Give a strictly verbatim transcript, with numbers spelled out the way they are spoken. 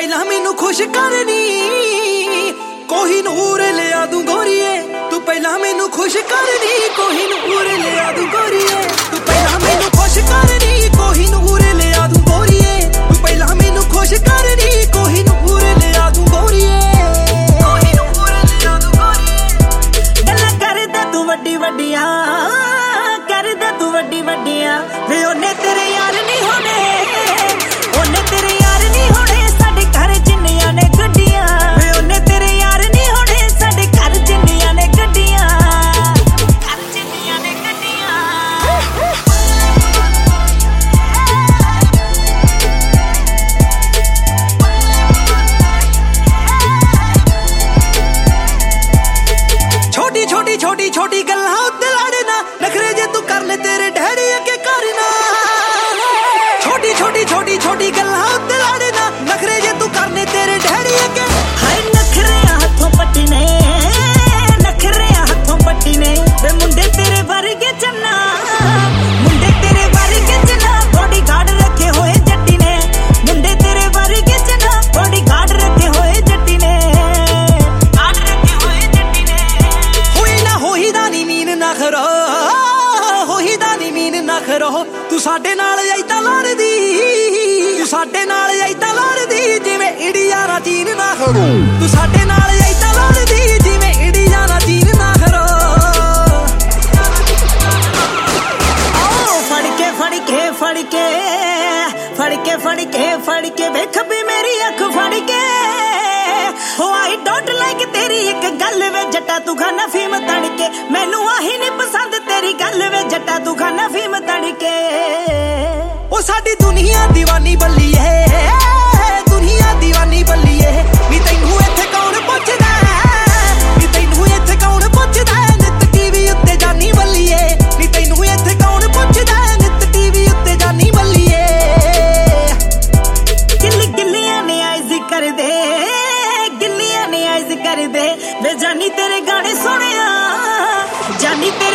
ਪਹਿਲਾਂ ਮੈਨੂੰ ਖੁਸ਼ ਕਰਨੀ ਕੋਹੀਨੂਰ ਲਿਆ ਦੂੰ ਗੋਰੀਏ ਤੂੰ ਪਹਿਲਾਂ ਮੈਨੂੰ ਖੁਸ਼ ਕਰਨੀ ਕੋਹੀਨੂਰ ਲਿਆ ਦੂੰ ਗੋਰੀਏ ਤੂੰ ਪਹਿਲਾਂ ਮੈਨੂੰ ਖੁਸ਼ ਕਰਨੀ ਕੋਹੀਨੂਰ ਲਿਆ ਦੂੰ ਗੋਰੀਏ ਤੂੰ ਪਹਿਲਾਂ ਮੈਨੂੰ ਖੁਸ਼ ਕਰਨੀ ਕੋਹੀਨੂਰ ਲਿਆ ਦੂੰ ਗੋਰੀਏ ਕੋਹੀਨੂਰ ਲਿਆ ਦੂੰ ਗੋਰੀਏ ਗੱਲਾਂ ਕਰਦਾ ਤੂੰ ਵੱਡੀ ਵੱਡੀਆਂ ਕਰਦਾ ਤੂੰ ਵੱਡੀ ਵੱਡੀਆਂ ਵੇ ਉਹਨੇ ਤੇਰੇ ਯਾਰ ਨਹੀਂ ਹੋਣੇ ਉਹਨੇ ਤੇਰੇ ਯਾਰ ਨਹੀਂ ਹੋਣੇ ਸਾਡੇ ਘਰ ਜਿੰਨੀਆਂ ਨੇ ਗੱਡੀਆਂ ਵੇ ਉਹਨੇ ਤੇਰੇ ਯਾਰ ਨਹੀਂ ਹੋਣੇ ਸਾਡੇ ਘਰ ਜਿੰਨੀਆਂ ਨੇ ਗੱਡੀਆਂ ਘਰ ਜਿੰਨੀਆਂ ਨੇ ਗੱਡੀਆਂ ਛੋਟੀ ਛੋਟੀ ਛੋਟੀ ਛੋਟੀ ਗੱਲਾਂ ਉੱਤੇ ਲੜਨਾ ਨਖਰੇ ਜੇ ਤੂੰ ਕਰ ਲੈ ਤੇਰੇ ਡੈਡੀ ਅੱਗੇ ਕਰਨਾ ਛੋਟੀ ਛੋਟੀ ਛੋਟੀ ਛੋਟੀ ਗੱਲਾਂ ਉੱਤੇ ਲੜਨਾ ਨਖਰੇ ਜੇ ਤੂੰ ਕਰਨੇ ਤੇਰੇ ਡੈਡੀ ਅੱਗੇ ਹਾਏ ਨਖਰਿਆਂ ਹੱਥੋਂ ਪੱਟੀ ਨੇ ਨਖਰਿਆਂ ਹੱਥੋਂ ਪੱਟੀ ਨੇ ਵੇ ਮੁੰਡੇ ਤੇਰੇ ਵਰਗੇ ਚੰਨਾ ਮੁੰਡੇ ਤੇਰੇ ਵਰਗੇ ਚੰਨਾ ਬੋਡੀ ਗਾਰਡ ਰੱਖੇ ਹੋਏ ਜੱਟੀ ਨੇ ਮੁੰਡੇ ਤੇਰੇ ਵਰਗੇ ਚੰਨਾ ਬੋਡੀ ਗਾਰਡ ਰੱਖੇ ਹੋਏ ਜੱਟੀ ਨੇ ਗਾਰਡ ਰੱਖੇ ਹੋਏ ਜੱਟੀ ਨੇ ਹੋਈ ਨਾ ਹੋਈ ਦਾ ਨੀ ਮੀਨ ਨਾ ਖਰੋ ਹੋਈ ਦਾ ਨੀ ਮੀਨ ਨਾ ਖਰੋ ਤੂੰ ਸਾਡੇ ਨਾਲ ਐਦਾਂ ਲੜਦੀ ਤੂੰ ਸਾਡੇ ਨਾਲ ਐਦਾਂ ਲੜਦੀ ਜਿਵੇਂ ਇੜੀਆਂ ਨਾ ਚੀਨ ਨਾ ਖਰੋ ਤੂੰ ਸਾਡੇ ਨਾਲ ਐਦਾਂ ਲੜਦੀ ਜਿਵੇਂ ਇੜੀਆਂ ਨਾ ਚੀਨ ਨਾ ਖਰੋ ਆਓ ਫੜ ਕੇ ਫੜ ਕੇ ਫੜ ਕੇ ਫੜ ਕੇ ਫੜ ਕੇ ਫੜ ਕੇ ਵੇਖ ਵੀ ਮੇਰੀ ਅੱਖ ਫੜ ਕੇ ਹੋ ਆਈ ਡੋਂਟ ਲਾਈਕ ਤੇਰੀ ਇੱਕ ਗੱਲ ਵੇ ਜੱਟਾ ਤੂੰ ਖਾਨਾ ਫੀਮ ਤੜਕੇ ਮੈਨੂੰ ਆਹੀ ਨਹੀਂ ਪਸੰਦ ਤੇਰੀ ਗੱਲ ਵੇ ਜੱਟਾ ਤੂੰ ਖਾਨਾ ਫੀਮ ਤੜਕੇ ਉਹ ਸਾਡੀ ਦੁਨੀਆ دیਵਾਨੀ ਬੱਲੀ ਏ ਦੁਨੀਆ دیਵਾਨੀ ਬੱਲੀ ਏ ਨੀ ਤੈਨੂੰ ਇੱਥੇ ਕੌਣ ਪੁੱਛਦਾ ਨੀ ਤੈਨੂੰ ਇੱਥੇ ਕੌਣ ਪੁੱਛਦਾ ਨਿੱਤ ਟੀਵੀ ਉੱਤੇ ਜਾਨੀ ਬੱਲੀ ਏ ਨੀ ਤੈਨੂੰ ਇੱਥੇ ਕੌਣ ਪੁੱਛਦਾ ਨਿੱਤ ਟੀਵੀ ਉੱਤੇ ਜਾਨੀ ਬੱਲੀ ਏ ਗਿੱਲੀ ਗਿੱਲੀਆਂ ਨੇ ਆਇਜ਼ ਕਰਦੇ ਗਿੱਲੀਆਂ ਨੇ ਆਇਜ਼ ਕਰਦੇ ਵੇ ਜਾਨੀ ਤੇਰੇ ਗਾਣੇ ਸੁਣਿਆ ਜਾਨੀ